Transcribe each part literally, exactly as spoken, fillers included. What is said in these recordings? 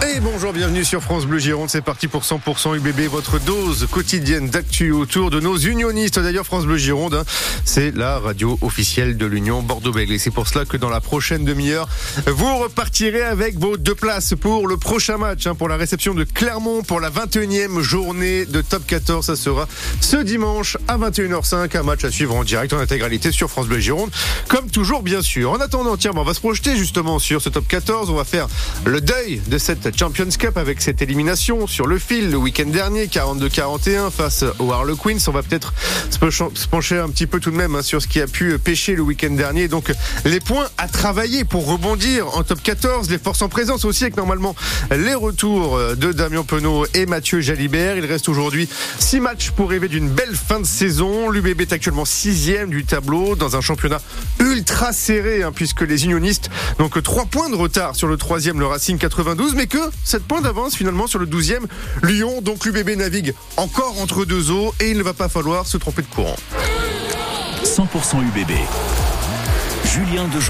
Et bonjour, bienvenue sur France Bleu Gironde. C'est parti pour cent pour cent U B B, votre dose quotidienne d'actu autour de nos unionistes. D'ailleurs, France Bleu Gironde, hein, c'est la radio officielle de l'Union Bordeaux-Bègles. Et c'est pour cela que dans la prochaine demi-heure, vous repartirez avec vos deux places pour le prochain match, hein, pour la réception de Clermont pour la vingt et unième journée de Top quatorze. Ça sera ce dimanche à vingt et une heures cinq. Un match à suivre en direct, en intégralité sur France Bleu Gironde. Comme toujours, bien sûr. En attendant, tiens, on va se projeter justement sur ce Top quatorze. On va faire le deuil de cette Champions Cup avec cette élimination sur le fil le week-end dernier, quarante-deux quarante et un face aux Harlequins. On va peut-être se pencher un petit peu tout de même, hein, sur ce qui a pu pêcher le week-end dernier. Donc les points à travailler pour rebondir en top quatorze, les forces en présence aussi, avec normalement les retours de Damien Penaud et Mathieu Jalibert. Il reste aujourd'hui six matchs pour rêver d'une belle fin de saison. L'U B B est actuellement sixième du tableau dans un championnat ultra serré, hein, puisque les unionistes n'ont que trois points de retard sur le troisième, le Racing quatre-vingt-douze, mais que sept points d'avance finalement sur le douzième Lyon. Donc l'U B B navigue encore entre deux eaux et il ne va pas falloir se tromper de courant. cent pour cent U B B, Julien Dejon.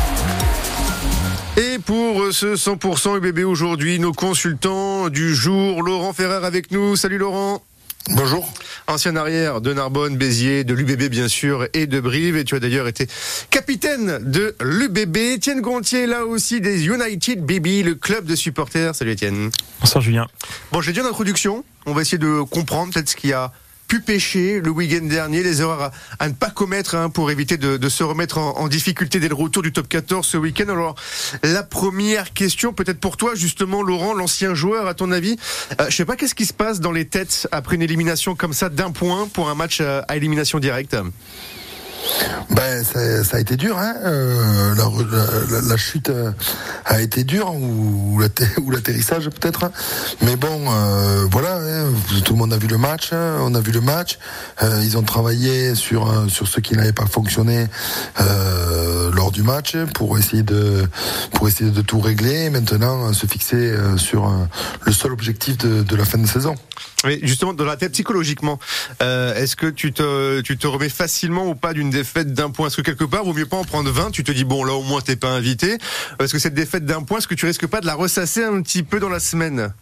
Et pour ce cent pour cent U B B aujourd'hui, nos consultants du jour, Laurent Ferrer avec nous. Salut Laurent. Bonjour. Ancien arrière de Narbonne, Béziers, de l'U B B bien sûr et de Brive. Et tu as d'ailleurs été capitaine de l'U B B. Étienne Gontier, là aussi des United B B, le club de supporters. Salut Étienne. Bonsoir Julien. Bon, j'ai dit en introduction, on va essayer de comprendre peut-être ce qu'il y a pu pêcher le week-end dernier, les erreurs à, à ne pas commettre, hein, pour éviter de, de se remettre en, en difficulté dès le retour du top quatorze ce week-end. Alors, la première question, peut-être pour toi, justement, Laurent, l'ancien joueur, à ton avis, euh, je sais pas, qu'est-ce qui se passe dans les têtes après une élimination comme ça d'un point pour un match à, à élimination directe? Ben, ça, ça a été dur, hein. Euh, la, la, la chute a été dure, ou, ou l'atterrissage peut-être. Mais bon, euh, voilà, hein, tout le monde a vu le match. On a vu le match. Euh, ils ont travaillé sur sur ce qui n'avait pas fonctionné euh, lors du match pour essayer de pour essayer de tout régler. Et maintenant, se fixer sur le seul objectif de, de la fin de saison. Mais justement, dans la tête, psychologiquement, euh, est-ce que tu te, tu te remets facilement ou pas d'une défaite d'un point? Est-ce que quelque part, vaut mieux pas en prendre vingt? Tu te dis, bon, là, au moins, t'es pas invité. Est-ce que cette défaite d'un point, est-ce que tu risques pas de la ressasser un petit peu dans la semaine?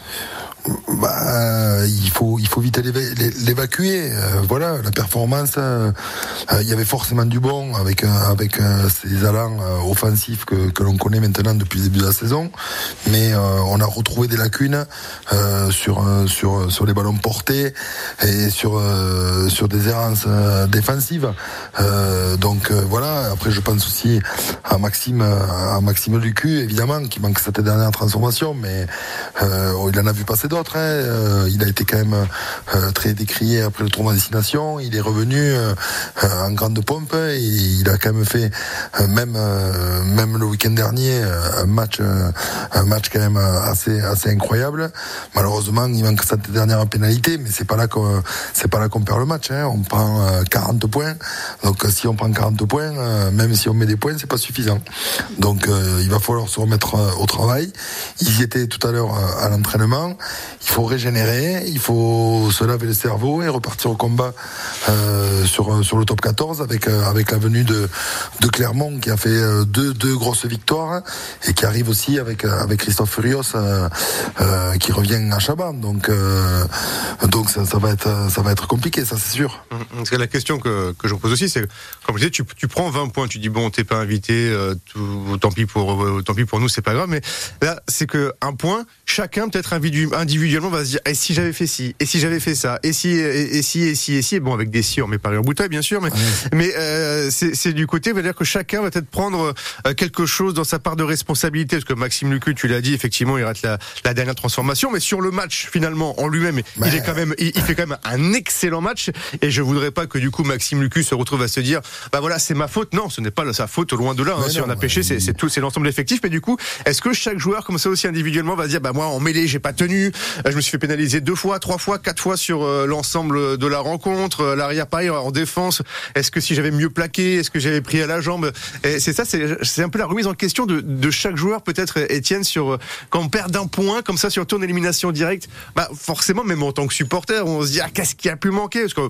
Bah, il faut il faut vite l'évacuer. Euh, voilà, la performance. Euh, il y avait forcément du bon avec euh, avec euh, ces allants euh, offensifs que que l'on connaît maintenant depuis le début de la saison. Mais euh, on a retrouvé des lacunes euh, sur euh, sur sur les ballons portés et sur euh, sur des errances euh, défensives. Euh, donc euh, voilà. Après, je pense aussi à Maxime à Maxime Lucu, évidemment, qui manque cette dernière transformation, mais euh, il en a vu passer d'autres, hein. Euh, il a été quand même euh, très décrié après le tournoi Destination. Il est revenu euh, en grande pompe et il a quand même fait euh, même euh, même le week-end dernier un match euh, un match quand même assez assez incroyable. Malheureusement, il manque cette dernière pénalité, mais c'est pas là qu'on c'est pas là qu'on perd le match, hein. On prend euh, quarante points. Donc si on prend quarante points, euh, même si on met des points, c'est pas suffisant. Donc euh, il va falloir se remettre euh, au travail. Ils y étaient tout à l'heure euh, à l'entraînement. Il faut régénérer, il faut se laver le cerveau et repartir au combat euh, sur sur le top quatorze avec euh, avec la venue de de Clermont qui a fait euh, deux deux grosses victoires et qui arrive aussi avec avec Christophe Furios euh, euh, qui revient à Chaban. Donc euh, donc ça, ça va être ça va être compliqué, ça c'est sûr. Parce que la question que que je pose aussi, c'est comme je disais, tu tu prends vingt points, tu dis bon, t'es pas invité, euh, tout, tant pis pour euh, tant pis pour nous, c'est pas grave. Mais là, c'est que un point, chacun peut-être individuellement va se dire, et si j'avais fait ci, et si j'avais fait ça, et si, et, et si, et si, et si, et bon, avec des si, on met pas en bouteille, bien sûr, mais, ouais. mais euh, c'est, c'est du côté, va dire que chacun va peut-être prendre euh, quelque chose dans sa part de responsabilité, parce que Maxime Lucu, tu l'as dit, effectivement, il rate la, la dernière transformation, mais sur le match, finalement, en lui-même, bah, il est quand même, il, il fait quand même un excellent match, et je voudrais pas que du coup Maxime Lucu se retrouve à se dire, bah voilà, c'est ma faute. Non, ce n'est pas sa faute, loin de là. Hein, si non, on a pêché, ouais, c'est, c'est tout, c'est l'ensemble de l'effectif. Mais du coup, est-ce que chaque joueur, comme ça aussi individuellement, va se dire, bah moi en mêlée, j'ai pas tenu, je me suis fait pénaliser deux fois, trois fois, quatre fois sur euh, l'ensemble de la rencontre. L'arrière pareil en défense. Est-ce que si j'avais mieux plaqué, est-ce que j'avais pris à la jambe? Et c'est ça, c'est, c'est un peu la remise en question de, de chaque joueur, peut-être, Étienne, sur quand on perd d'un point comme ça sur un tour d'élimination directe. Bah forcément, même en tant que supporter, on se dit ah, qu'est-ce qui a pu manquer? Parce que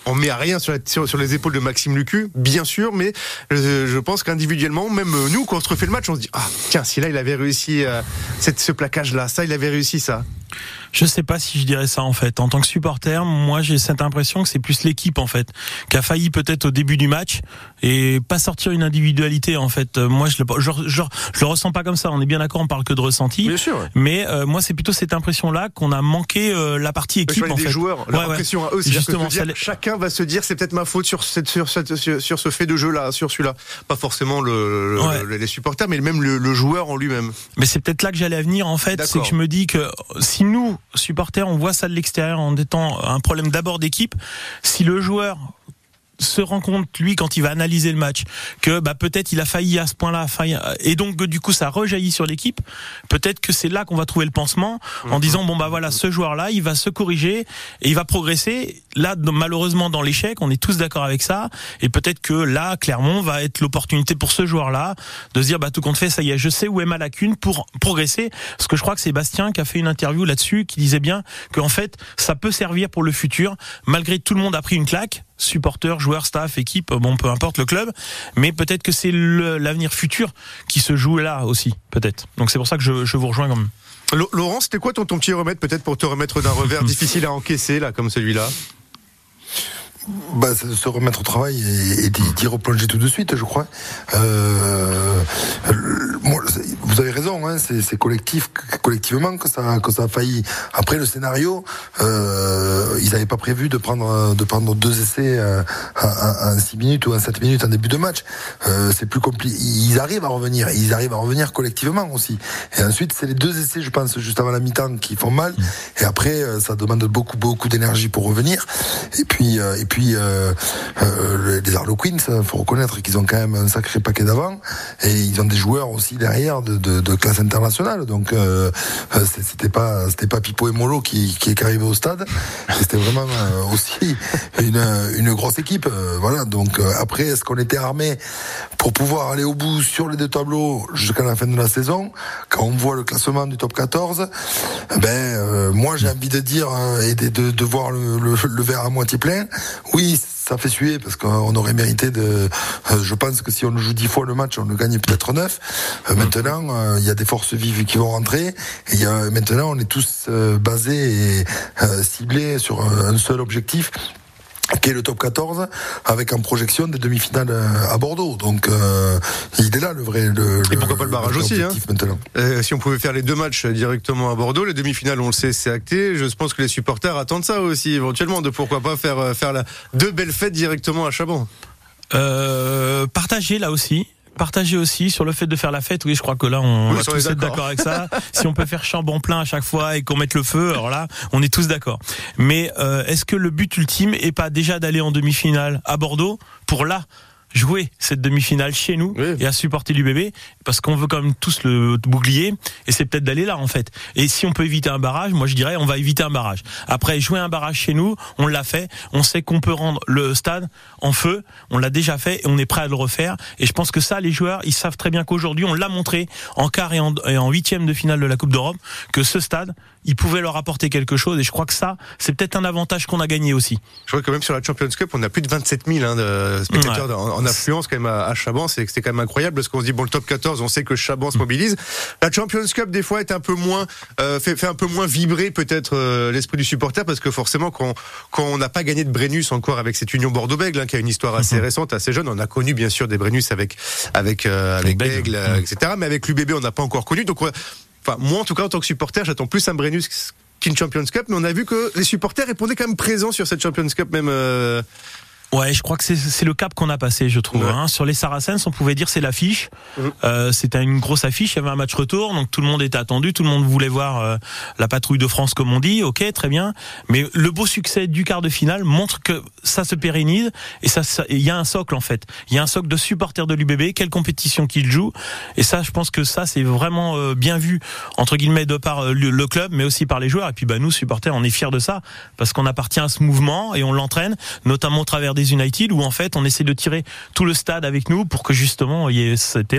on met à rien sur, la, sur, sur les épaules de Maxime Lucu, bien sûr, mais je, je pense qu'individuellement, même nous, quand on se refait le match, on se dit ah tiens, si là il avait réussi euh, cette, ce plaquage-là, ça il avait réussi ça. Je sais pas si je dirais ça en fait. En tant que supporter, moi j'ai cette impression que c'est plus l'équipe en fait qui a failli peut-être au début du match et pas sortir une individualité en fait. Moi je le je, je, je le ressens pas comme ça. On est bien d'accord, on parle que de ressenti. Bien sûr. Ouais. Mais euh, moi c'est plutôt cette impression-là qu'on a manqué euh, la partie équipe en des fait. joueurs, ouais, l'impression ouais. à eux, c'est justement. dire, chacun va se dire c'est peut-être ma faute sur cette sur cette sur, sur ce fait de jeu-là, sur celui-là. Pas forcément le, ouais. le les supporters, mais même le, le joueur en lui-même. Mais c'est peut-être là que j'allais venir en fait, d'accord. C'est que je me dis que si nous supporters on voit ça de l'extérieur en étant un problème d'abord d'équipe, si le joueur se rend compte lui quand il va analyser le match que bah peut-être il a failli à ce point-là failli, et donc du coup ça rejaillit sur l'équipe, peut-être que c'est là qu'on va trouver le pansement en disant bon bah voilà, ce joueur-là il va se corriger et il va progresser. Là malheureusement dans l'échec on est tous d'accord avec ça, et peut-être que là Clermont va être l'opportunité pour ce joueur-là de se dire bah tout compte fait ça y est, je sais où est ma lacune pour progresser, parce que je crois que c'est Bastien qui a fait une interview là-dessus qui disait bien que en fait ça peut servir pour le futur malgré que tout le monde a pris une claque, supporters, joueurs, staff, équipe, bon peu importe le club, mais peut-être que c'est le, l'avenir futur qui se joue là aussi, peut-être. Donc c'est pour ça que je, je vous rejoins quand même. Laurent, c'était quoi ton, ton petit remède peut-être pour te remettre d'un revers difficile à encaisser là comme celui-là? Bah, c'est de se remettre au travail et, et d'y replonger tout de suite, je crois. Euh, moi, vous avez raison, hein, c'est, c'est collectif, collectivement que ça, que ça a failli. Après le scénario, euh, ils n'avaient pas prévu de prendre, de prendre deux essais en six minutes ou en sept minutes en début de match. Euh, c'est plus compliqué. Ils arrivent à revenir, et ils arrivent à revenir collectivement aussi. Et ensuite, c'est les deux essais, je pense, juste avant la mi-temps, qui font mal. Et après, ça demande beaucoup, beaucoup d'énergie pour revenir. Et puis, euh, et puis Puis euh, euh, les Harlequins, il faut reconnaître qu'ils ont quand même un sacré paquet d'avant, et ils ont des joueurs aussi derrière de, de, de classe internationale. Donc euh, c'était pas c'était pas Pipo et Molo qui qui est arrivé au stade. C'était vraiment euh, aussi une une grosse équipe. Euh, voilà. Donc euh, après, est-ce qu'on était armé pour pouvoir aller au bout sur les deux tableaux jusqu'à la fin de la saison? Quand on voit le classement du top quatorze, ben euh, moi j'ai envie de dire euh, et de, de, de voir le, le, le verre à moitié plein. Oui, ça fait suer parce qu'on aurait mérité de. Euh, je pense que si on joue dix fois le match, on le gagne peut-être neuf. Euh, maintenant, il euh, y a des forces vives qui vont rentrer. Et y a, maintenant, on est tous euh, basés et euh, ciblés sur un seul objectif, qui est le top quatorze, avec en projection des demi-finales à Bordeaux. Donc euh, il est là le vrai le, et pourquoi le, pas le barrage aussi hein. Maintenant. Euh, si on pouvait faire les deux matchs directement à Bordeaux, les demi-finales on le sait c'est acté, je pense que les supporters attendent ça aussi éventuellement, de pourquoi pas faire, faire la, deux belles fêtes directement à Chabon. Euh, partager là aussi Partager aussi sur le fait de faire la fête. Oui, je crois que là, on oui, va tous être d'accord avec ça. Si on peut faire Chambon plein à chaque fois et qu'on mette le feu, alors là, on est tous d'accord. Mais euh, est-ce que le but ultime est pas déjà d'aller en demi-finale à Bordeaux pour là jouer cette demi-finale chez nous oui. et à supporter l'U B B, parce qu'on veut quand même tous le bouclier, et c'est peut-être d'aller là en fait. Et si on peut éviter un barrage, moi je dirais on va éviter un barrage. Après, jouer un barrage chez nous, on l'a fait, on sait qu'on peut rendre le stade en feu, on l'a déjà fait et on est prêt à le refaire. Et je pense que ça, les joueurs, ils savent très bien qu'aujourd'hui, on l'a montré en quart et en, et en huitième de finale de la Coupe d'Europe, que ce stade, il pouvait leur apporter quelque chose, et je crois que ça, c'est peut-être un avantage qu'on a gagné aussi. Je crois que même sur la Champions Cup, on a plus de vingt-sept mille hein, de spectateurs ouais. en, en affluence quand même à, à Chaban. C'est, c'était quand même incroyable, parce qu'on se dit bon, le top quatorze, on sait que Chaban se mobilise. La Champions Cup des fois est un peu moins euh, fait, fait un peu moins vibrer peut-être euh, l'esprit du supporter, parce que forcément quand quand on n'a pas gagné de Brennus encore avec cette Union Bordeaux-Bègles hein, qui a une histoire assez mm-hmm. récente, assez jeune. On a connu bien sûr des Brennus avec avec euh, avec, avec Bègles, Bègles euh, mm-hmm. et cetera. Mais avec l'U B B, on n'a pas encore connu. Donc on, enfin moi en tout cas en tant que supporter, j'attends plus un Brennus qu'une Champions Cup, mais on a vu que les supporters répondaient quand même présents sur cette Champions Cup même. Euh... Ouais, je crois que c'est, c'est le cap qu'on a passé, je trouve. Ouais. Hein. Sur les Saracens, on pouvait dire c'est l'affiche. Mmh. Euh, c'était une grosse affiche. Il y avait un match retour, donc tout le monde était attendu, tout le monde voulait voir euh, la patrouille de France, comme on dit. Ok, très bien. Mais le beau succès du quart de finale montre que ça se pérennise, et ça, il y a un socle en fait. Il y a un socle de supporters de l'U B B, quelle compétition qu'ils jouent. Et ça, je pense que ça, c'est vraiment euh, bien vu entre guillemets de par euh, le, le club, mais aussi par les joueurs. Et puis, bah nous supporters, on est fiers de ça parce qu'on appartient à ce mouvement et on l'entraîne, notamment au travers des United, où en fait on essaie de tirer tout le stade avec nous pour que justement il y ait cet élan.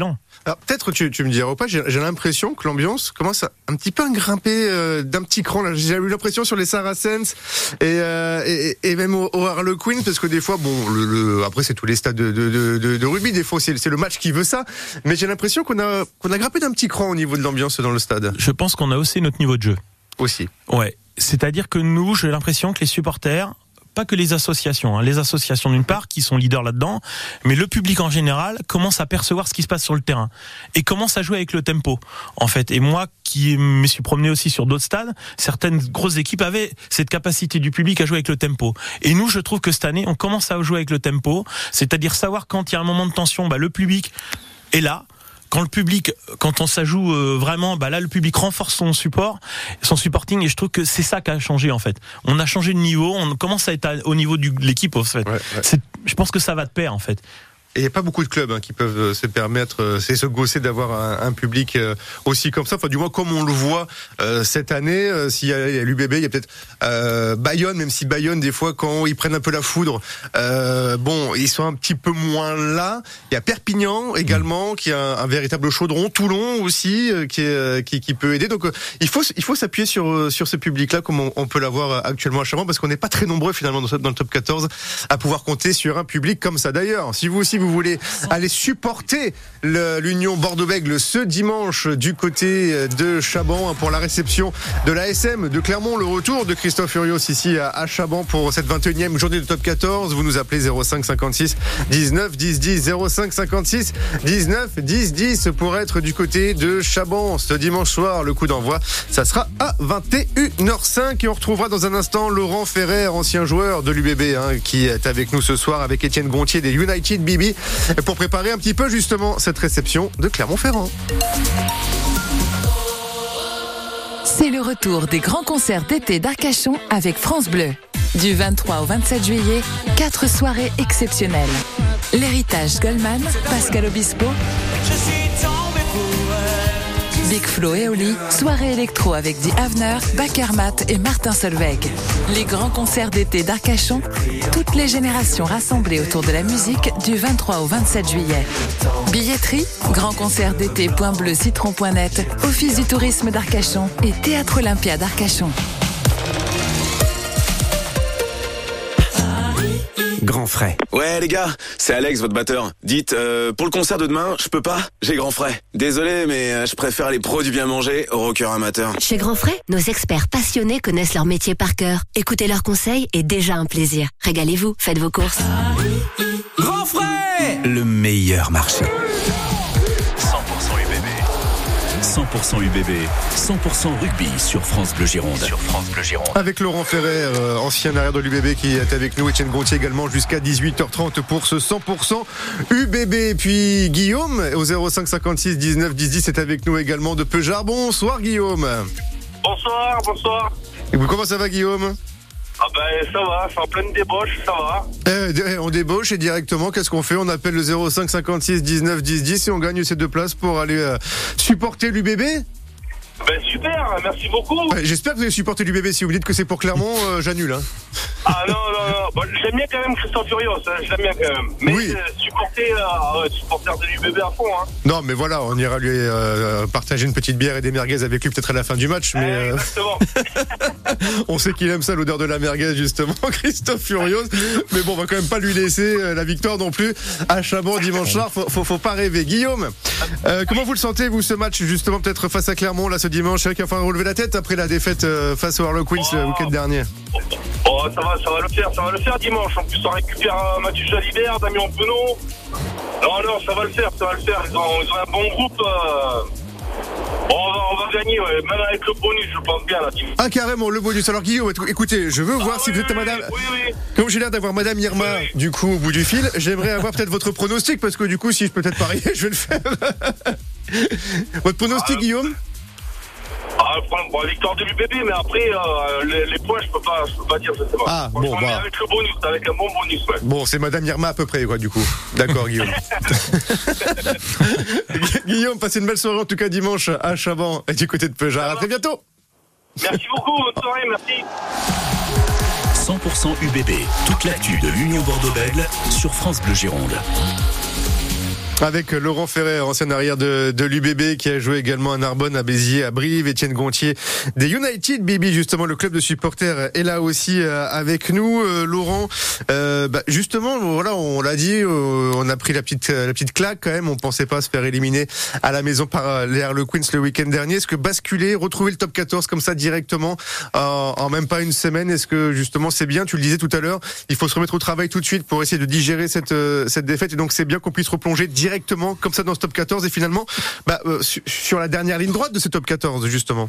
Alors peut-être tu, tu me diras ou pas, j'ai, j'ai l'impression que l'ambiance commence à un petit peu à grimper euh, d'un petit cran. Là, j'ai eu l'impression sur les Saracens et, euh, et, et même au, au Harlequin, parce que des fois, bon, le, le, après c'est tous les stades de, de, de, de, de rugby, des fois c'est, c'est le match qui veut ça, mais j'ai l'impression qu'on a qu'on a grimpé d'un petit cran au niveau de l'ambiance dans le stade. Je pense qu'on a haussé notre niveau de jeu. Aussi. Ouais, c'est-à-dire que nous, j'ai l'impression que les supporters, pas que les associations, hein, les associations d'une part qui sont leaders là-dedans, mais le public en général commence à percevoir ce qui se passe sur le terrain et commence à jouer avec le tempo en fait. Et moi qui me suis promené aussi sur d'autres stades, certaines grosses équipes avaient cette capacité du public à jouer avec le tempo. Et nous, je trouve que cette année, on commence à jouer avec le tempo, c'est-à-dire savoir quand il y a un moment de tension, bah, le public est là. Quand le public, quand on s'ajoute euh, vraiment, bah là le public renforce son support, son supporting, et je trouve que c'est ça qui a changé en fait. On a changé de niveau, on commence à être à, au niveau de l'équipe en fait. Ouais, ouais. C'est, je pense que ça va de pair en fait. Et il n'y a pas beaucoup de clubs hein, qui peuvent se permettre, c'est se gausser d'avoir un, un public euh, aussi comme ça. Enfin, du moins comme on le voit euh, cette année. Euh, s'il y a, il y a l'U B B, il y a peut-être euh, Bayonne, même si Bayonne, des fois, quand ils prennent un peu la foudre, euh, bon, ils sont un petit peu moins là. Il y a Perpignan également, qui a un, un véritable chaudron. Toulon aussi, euh, qui, est, qui, qui peut aider. Donc, euh, il faut il faut s'appuyer sur sur ce public-là, comme on, on peut l'avoir actuellement à Chaban, parce qu'on n'est pas très nombreux finalement dans, dans le top quatorze à pouvoir compter sur un public comme ça. D'ailleurs, si vous aussi vous voulez aller supporter le, l'Union Bordeaux-Bègles ce dimanche du côté de Chaban pour la réception de l'A S M de Clermont, le retour de Christophe Furios ici à, à Chaban pour cette vingt et unième journée de top quatorze, vous nous appelez zéro cinq cinquante-six dix-neuf dix dix, zéro cinq cinquante-six dix-neuf dix dix pour être du côté de Chaban ce dimanche soir. Le coup d'envoi, ça sera à vingt et une heures cinq et on retrouvera dans un instant Laurent Ferrer, ancien joueur de l'U B B, hein, qui est avec nous ce soir avec Étienne Gontier des United B B pour préparer un petit peu justement cette réception de Clermont-Ferrand. C'est le retour des grands concerts d'été d'Arcachon avec France Bleu. Du vingt-trois au vingt-sept juillet, quatre soirées exceptionnelles. L'Héritage Goldman, Pascal Obispo, Big Flo et Oli, soirée électro avec The Avener, Bakermat et Martin Solveig. Les grands concerts d'été d'Arcachon, toutes les générations rassemblées autour de la musique du vingt-trois au vingt-sept juillet. Billetterie, grandconcertdété point bleu citron point net, Office du tourisme d'Arcachon et Théâtre Olympia d'Arcachon. Grand frais. Ouais les gars, c'est Alex votre batteur. Dites, euh, pour le concert de demain, je peux pas, j'ai grand frais. Désolé mais euh, je préfère les pros du bien manger aux rockers amateurs. Chez Grand Frais, nos experts passionnés connaissent leur métier par cœur. Écoutez leurs conseils est déjà un plaisir. Régalez-vous, faites vos courses. Grand frais, le meilleur marché. cent pour cent U B B. cent pour cent U B B, cent pour cent rugby sur France Bleu Gironde. Sur France Bleu Gironde. Avec Laurent Ferrer, euh, ancien arrière de l'U B B qui est avec nous, Étienne Gontier également jusqu'à dix-huit heures trente pour ce cent pour cent U B B. Et puis Guillaume au zéro cinq cinquante-six dix-neuf dix dix est avec nous également de Peugeard. Bonsoir Guillaume. Bonsoir, bonsoir. Et vous, comment ça va Guillaume? Ah ben ça va, c'est en pleine débauche, ça va. Eh, on débauche et directement, qu'est-ce qu'on fait? On appelle le zéro cinq cinquante-six dix-neuf dix dix et on gagne ces deux places pour aller euh, supporter l'U B B. Ben super, merci beaucoup. J'espère que vous allez supporter l'U B B. Si vous me dites que c'est pour Clermont, euh, j'annule. Hein. Ah non, non, non. Bon, j'aime bien quand même Christophe Furios, hein. J'aime bien quand même. Mais oui. euh, supporter, euh, supporter de l'U B B à fond. Hein. Non, mais voilà, on ira lui euh, partager une petite bière et des merguez avec lui peut-être à la fin du match. Mais euh, exactement. On sait qu'il aime ça, l'odeur de la merguez justement, Christophe Furios. Mais bon, on va quand même pas lui laisser euh, la victoire non plus à Chaban dimanche soir. Faut, faut, faut pas rêver. Guillaume, euh, comment vous le sentez vous ce match justement peut-être face à Clermont là ce dimanche? C'est vrai qu'il va falloir relever la tête après la défaite euh, face aux Harlequins oh. le week-end dernier. Oh, ça va, ça va le faire, ça va le faire dimanche. En plus, on récupère euh, Mathieu Jalibert, Damien Penaud. Non, non, ça va le faire, ça va le faire. Ils ont, ils ont un bon groupe. Euh... Bon, on va, on va gagner, ouais. Même avec le bonus, je pense bien là. Dimanche. Ah carrément, le bonus. Alors Guillaume, écoutez, je veux ah, voir oui, si vous êtes oui, Madame. Oui, oui. Comme j'ai l'air d'avoir Madame Irma oui, oui. du coup au bout du fil, j'aimerais avoir peut-être votre pronostic parce que du coup, si je peux peut-être parier, je vais le faire. Votre pronostic, ah, Guillaume? Ah, bon, victoire de l'U B B, mais après, euh, les, les points, je peux pas, je peux pas dire, je sais pas. Ah, bon, bah. Avec le bonus, avec un bon bonus, ouais. Bon, c'est Madame Irma à peu près, quoi, du coup. D'accord, Guillaume. Guillaume, passez une belle soirée, en tout cas, dimanche, à Chaban, et du côté de Peugeard. À très bientôt. Merci beaucoup, bonne soirée, merci. cent pour cent U B B, toute l'actu de l'Union Bordeaux-Bègles sur France Bleu Gironde. Avec Laurent Ferrer, ancien arrière de, de l'U B B, qui a joué également à Narbonne, à Béziers, à Brive, Étienne Gontier des United Bibi, justement le club de supporters est là aussi euh, avec nous. Euh, Laurent, euh, bah, justement, voilà, on l'a dit, euh, on a pris la petite la petite claque quand même. On pensait pas se faire éliminer à la maison par les Harlequins le week-end dernier. Est-ce que basculer, retrouver le top quatorze comme ça directement en, en même pas une semaine, est-ce que justement c'est bien? Tu le disais tout à l'heure, il faut se remettre au travail tout de suite pour essayer de digérer cette euh, cette défaite, et donc c'est bien qu'on puisse replonger directement comme ça dans ce top quatorze et finalement bah, euh, sur la dernière ligne droite de ce top quatorze justement.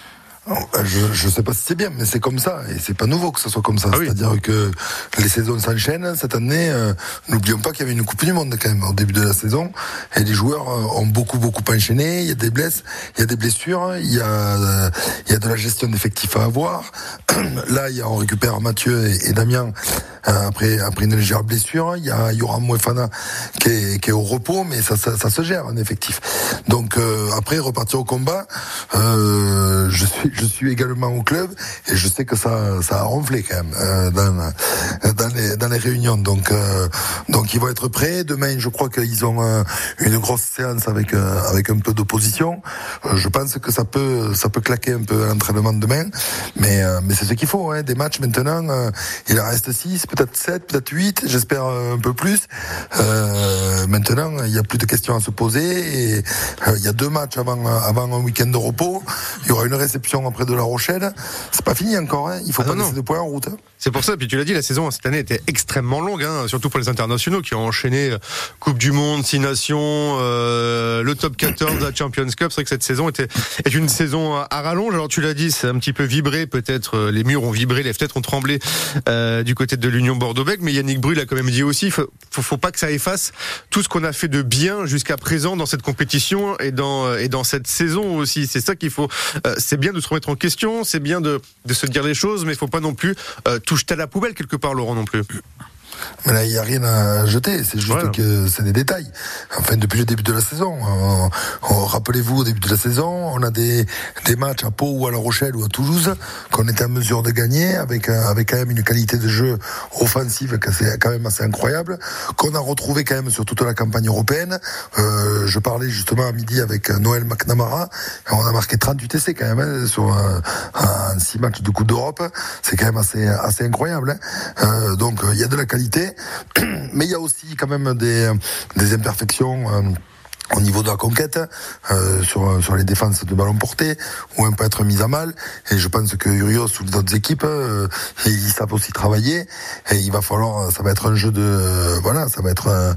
Je je sais pas si c'est bien, mais c'est comme ça, et c'est pas nouveau que ce soit comme ça. Ah oui. C'est-à-dire que les saisons s'enchaînent. Cette année, euh, n'oublions pas qu'il y avait une Coupe du Monde quand même au début de la saison, et les joueurs ont beaucoup beaucoup enchaîné. Il y a des blesses, il y a des blessures, il y a euh, il y a de la gestion d'effectifs à avoir. Là, il y a on récupère Mathieu et, et Damien euh, après après une légère blessure. Il y a Yoram Mouefana qui est qui est au repos, mais ça ça, ça se gère en effectif. Donc euh, après repartir au combat, euh, je suis Je suis également au club et je sais que ça, ça a ronflé quand même euh, dans, dans les dans les réunions. Donc, euh, donc ils vont être prêts. Demain, je crois qu'ils ont euh, une grosse séance avec euh, avec un peu d'opposition. Euh, je pense que ça peut ça peut claquer un peu à l'entraînement demain, mais euh, mais c'est ce qu'il faut. Hein, des matchs maintenant, euh, il en reste six, peut-être sept, peut-être huit. J'espère un peu plus. Euh, maintenant, il y a plus de questions à se poser. Et euh, il y a deux matchs avant avant un week-end de repos. Il y aura une réception après de La Rochelle. C'est pas fini encore, hein. Il faut ah pas non, laisser de points en route. Hein. C'est pour ça, puis tu l'as dit, la saison cette année était extrêmement longue, hein, surtout pour les internationaux qui ont enchaîné Coupe du Monde, Six Nations, euh, le top quatorze, la Champions Cup. C'est vrai que cette saison était est une saison à rallonge. Alors tu l'as dit, c'est un petit peu vibré, peut-être les murs ont vibré, les fenêtres ont tremblé euh, du côté de l'Union Bordeaux-Bègles, mais Yannick Brul a quand même dit aussi, faut, faut, faut pas que ça efface tout ce qu'on a fait de bien jusqu'à présent dans cette compétition et dans et dans cette saison aussi. C'est ça qu'il faut. Euh, c'est bien de se remettre en question, c'est bien de de se dire les choses, mais il faut pas non plus euh, tout jeter à la poubelle quelque part, Laurent, non plus. Mais là, il n'y a rien à jeter, c'est juste voilà. que c'est des détails. Enfin, depuis le début de la saison, on, on, rappelez-vous, au début de la saison, on a des, des matchs à Pau ou à La Rochelle ou à Toulouse qu'on était en mesure de gagner avec, avec quand même une qualité de jeu offensive qui est quand même assez incroyable, qu'on a retrouvé quand même sur toute la campagne européenne. Euh, je parlais justement à midi avec Noël McNamara, on a marqué trente-huit essais quand même hein, sur un, un six matchs de Coupe d'Europe. C'est quand même assez, assez incroyable. Hein. Euh, donc, il y a de la qualité. Mais il y a aussi quand même des, des imperfections euh, au niveau de la conquête, euh, sur, sur les défenses de ballon porté, où on peut être mis à mal. Et je pense que Urios ou les autres équipes, euh, ils savent aussi travailler. Et il va falloir, ça va être un jeu de, euh, voilà, ça va être un,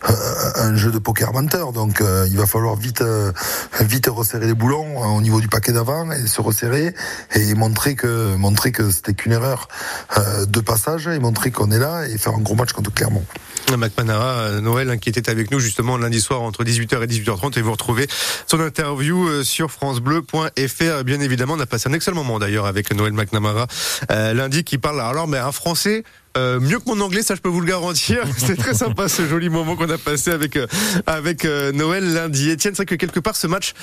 un jeu de poker menteur. Donc, euh, il va falloir vite, euh, vite resserrer les boulons au niveau du paquet d'avant et se resserrer et montrer que, montrer que c'était qu'une erreur euh, de passage et montrer qu'on est là et faire un gros match contre Clermont. McNamara, Noël, qui était avec nous justement lundi soir entre dix-huit heures et dix-huit heures trente, et vous retrouvez son interview sur francebleu point f r. Bien évidemment, on a passé un excellent moment d'ailleurs avec Noël McNamara euh, lundi, qui parle alors mais un français Euh, mieux que mon anglais, ça je peux vous le garantir. C'était très sympa ce joli moment qu'on a passé avec euh, avec euh, Noël lundi. Étienne, c'est vrai que quelque part ce match,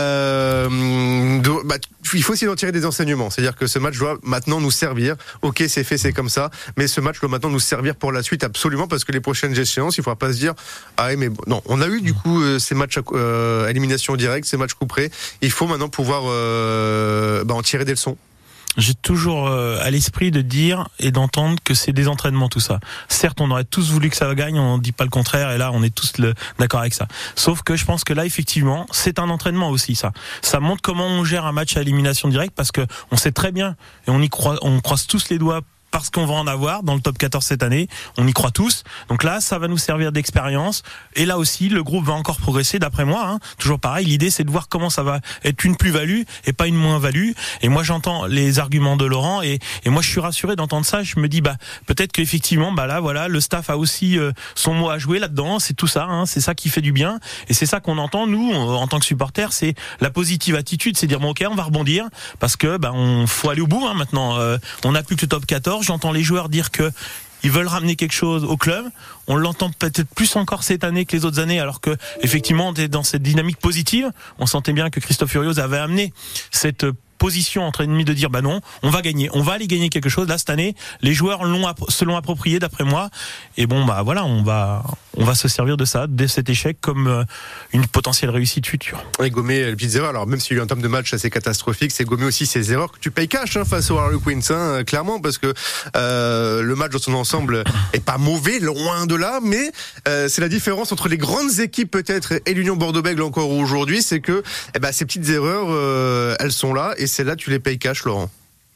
euh, doit, bah, il faut aussi en tirer des enseignements. C'est-à-dire que ce match doit maintenant nous servir. Ok, c'est fait, c'est comme ça, mais ce match doit maintenant nous servir pour la suite absolument, parce que les prochaines échéances, il ne faudra pas se dire ah mais bon, non, on a eu du coup euh, ces matchs à euh, élimination directe, ces matchs coup près. Il faut maintenant pouvoir euh, bah, en tirer des leçons. J'ai toujours euh, à l'esprit de dire et d'entendre que c'est des entraînements tout ça. Certes, on aurait tous voulu que ça gagne, on dit pas le contraire, et là on est tous le, d'accord avec ça. Sauf que je pense que là effectivement, c'est un entraînement aussi ça. Ça montre comment on gère un match à élimination directe, parce que on sait très bien et on y croit, on croise tous les doigts parce qu'on va en avoir dans le top quatorze cette année, on y croit tous. Donc là, ça va nous servir d'expérience. Et là aussi, le groupe va encore progresser, d'après moi. Hein. Toujours pareil, l'idée c'est de voir comment ça va être une plus-value et pas une moins-value. Et moi, j'entends les arguments de Laurent, et, et moi, je suis rassuré d'entendre ça. Je me dis, bah peut-être qu'effectivement, bah là, voilà, le staff a aussi euh, son mot à jouer là-dedans. C'est tout ça, hein. C'est ça qui fait du bien. Et c'est ça qu'on entend nous en tant que supporters, c'est la positive attitude, c'est dire bon, ok, on va rebondir parce que bah on faut aller au bout. Hein, maintenant, euh, on n'a plus que le top quatorze. J'entends les joueurs dire que ils veulent ramener quelque chose au club. On l'entend peut-être plus encore cette année que les autres années, alors que effectivement on est dans cette dynamique positive. On sentait bien que Christophe Urios avait amené cette position entre ennemis de dire bah non, on va gagner, on va aller gagner quelque chose. Là cette année, les joueurs l'ont se l'ont approprié d'après moi. Et bon bah voilà, on va on va se servir de ça, de cet échec comme euh, une potentielle réussite future. Et gommer les petites erreurs. Alors même s'il y a eu un terme de match assez catastrophique, c'est gommer aussi ces erreurs que tu payes cash hein, face aux Harlequins, hein, clairement, parce que euh, le match dans son ensemble est pas mauvais, loin de là, mais euh, c'est la différence entre les grandes équipes peut-être et l'Union Bordeaux-Bègles encore aujourd'hui, c'est que eh ben, ces petites erreurs, euh, elles sont là et celles-là tu les payes cash, Laurent.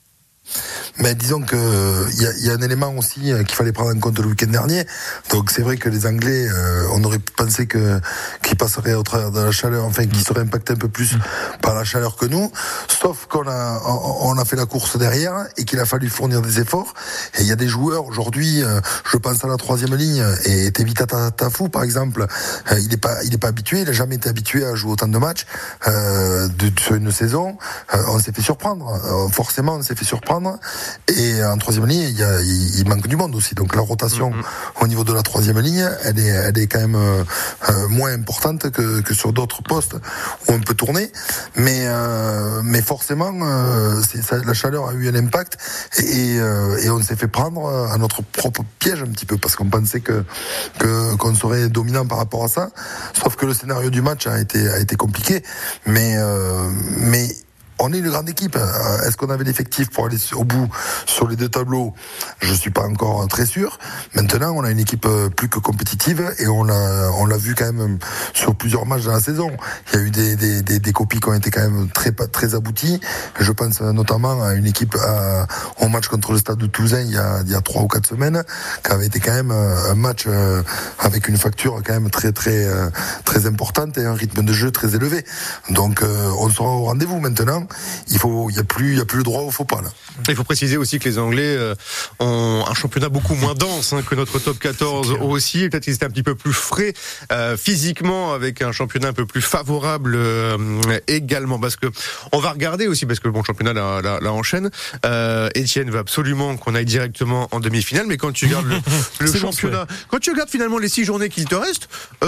Mais disons que il y, y a un élément aussi qu'il fallait prendre en compte le week-end dernier. Donc c'est vrai que les Anglais, euh, on aurait pensé que qu'ils passeraient au travers de la chaleur, enfin qu'ils seraient impactés un peu plus par la chaleur que nous. Sauf qu'on a on, on a fait la course derrière et qu'il a fallu fournir des efforts. Et il y a des joueurs aujourd'hui, euh, je pense à la troisième ligne et Tevita Tafou par exemple, euh, il est pas il est pas habitué, il a jamais été habitué à jouer autant de matchs euh, de, sur une saison. Euh, on s'est fait surprendre, euh, forcément on s'est fait surprendre. Et en troisième ligne, il, y a, il manque du monde aussi. Donc la rotation mm-hmm. au niveau de la troisième ligne, elle est, elle est quand même euh, moins importante que, que sur d'autres postes où on peut tourner. Mais, euh, mais forcément, euh, c'est, ça, la chaleur a eu un impact et, et, euh, et on s'est fait prendre à notre propre piège un petit peu parce qu'on pensait que, que qu'on serait dominant par rapport à ça. Sauf que le scénario du match a été, a été compliqué. Mais, euh, mais on est une grande équipe. Est-ce qu'on avait l'effectif pour aller au bout sur les deux tableaux ? Je suis pas encore très sûr. Maintenant, on a une équipe plus que compétitive et on l'a, on l'a vu quand même sur plusieurs matchs dans la saison. Il y a eu des, des, des, des copies qui ont été quand même très, très abouties. Je pense notamment à une équipe à, au match contre le Stade de Toulousain il y a, il y a trois ou quatre semaines, qui avait été quand même un match avec une facture quand même très, très, très importante et un rythme de jeu très élevé. Donc, on sera au rendez-vous maintenant. Il faut, il y a plus, il y a plus le droit au faux pas là. Il faut préciser aussi que les Anglais euh, ont un championnat beaucoup moins dense hein, que notre top quatorze aussi. Peut-être qu'ils étaient un petit peu plus frais euh, physiquement avec un championnat un peu plus favorable euh, également. Parce que on va regarder aussi parce que le bon championnat la, la, la enchaîne. Euh, Étienne veut absolument qu'on aille directement en demi-finale, mais quand tu regardes le, le championnat, bon, quand tu regardes finalement les six journées qu'il te reste,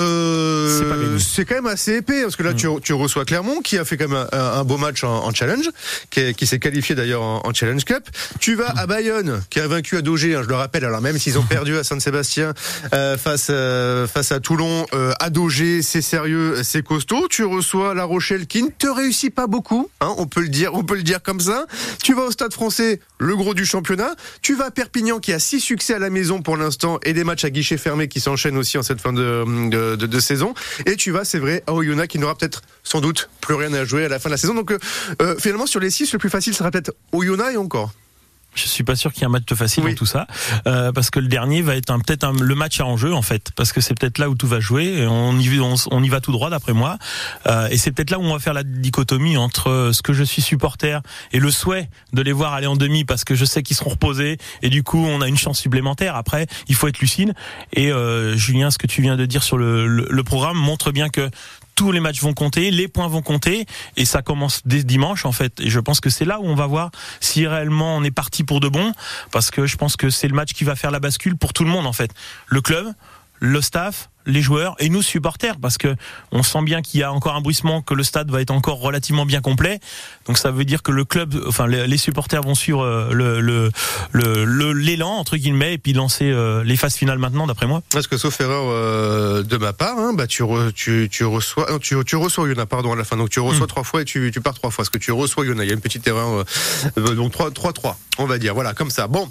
euh, c'est, c'est quand même assez épais parce que là mmh. tu, tu reçois Clermont qui a fait quand même un, un beau match en, en challenge, qui, qui s'est qualifié d'ailleurs en, en Challenge Cup. Tu vas à Bayonne, qui a vaincu à Daugé, hein, je le rappelle, alors même s'ils ont perdu à Saint-Sébastien euh, face, euh, face à Toulon, euh, à Daugé, c'est sérieux, c'est costaud. Tu reçois La Rochelle, qui ne te réussit pas beaucoup, hein, on peut le dire, on peut le dire comme ça. Tu vas au Stade Français, le gros du championnat. Tu vas à Perpignan, qui a six succès à la maison pour l'instant, et des matchs à guichet fermé qui s'enchaînent aussi en cette fin de, de, de, de saison. Et tu vas, c'est vrai, à Oyonnax, qui n'aura peut-être, sans doute, plus rien à jouer à la fin de la saison. Donc, euh, finalement, sur les six, le plus facile sera peut-être Oyonnax et encore. Je suis pas sûr qu'il y ait un match facile oui. dans tout ça, euh, parce que le dernier va être un, peut-être un, le match à enjeu en fait, parce que c'est peut-être là où tout va jouer. Et on y on, on y va tout droit d'après moi, euh, et c'est peut-être là où on va faire la dichotomie entre ce que je suis supporter et le souhait de les voir aller en demi, parce que je sais qu'ils seront reposés et du coup on a une chance supplémentaire. Après, il faut être lucide. Et euh, Julien, ce que tu viens de dire sur le, le, le programme montre bien que tous les matchs vont compter, les points vont compter, et ça commence dès dimanche en fait. Et je pense que c'est là où on va voir si réellement on est parti pour de bon, parce que je pense que c'est le match qui va faire la bascule pour tout le monde en fait. Le club, le staff, les joueurs et nous supporters, parce que on sent bien qu'il y a encore un bruissement, que le stade va être encore relativement bien complet. Donc ça veut dire que le club, enfin les supporters vont suivre le le le, le l'élan entre guillemets et puis lancer euh, les phases finales maintenant, d'après moi. Parce que sauf erreur euh, de ma part, hein, bah tu re, tu tu reçois non, tu tu reçois Oyonnax pardon à la fin, donc tu reçois mmh. trois fois et tu tu pars trois fois, parce que tu reçois Oyonnax. Il y a une petite erreur euh, donc trois trois trois on va dire, voilà, comme ça. Bon.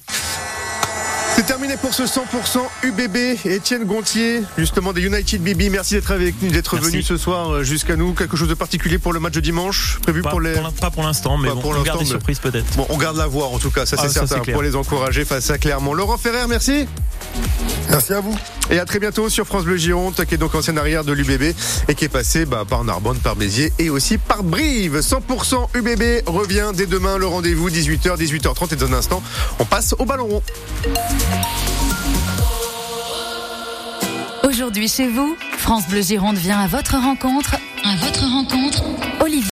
C'est terminé pour ce cent pour cent U B B. Étienne Gontier, justement des United B B, merci d'être avec nous, d'être merci. venu ce soir jusqu'à nous. Quelque chose de particulier pour le match de dimanche prévu pas, pour les pour pas pour l'instant, mais bon, pour on garde des surprises peut-être. Bon, on garde la voix en tout cas, ça ah, c'est ça, certain, c'est pour les encourager face à Clermont. Laurent Ferrer, merci. Merci à vous. Et à très bientôt sur France Bleu Gironde, qui est donc ancienne arrière de l'U B B et qui est passé bah, par Narbonne, par Béziers et aussi par Brive. cent pour cent U B B revient dès demain, le rendez-vous dix-huit heures, dix-huit heures trente, et dans un instant, on passe au ballon rond. Aujourd'hui chez vous, France Bleu Gironde vient à votre rencontre, à votre rencontre, Olivier.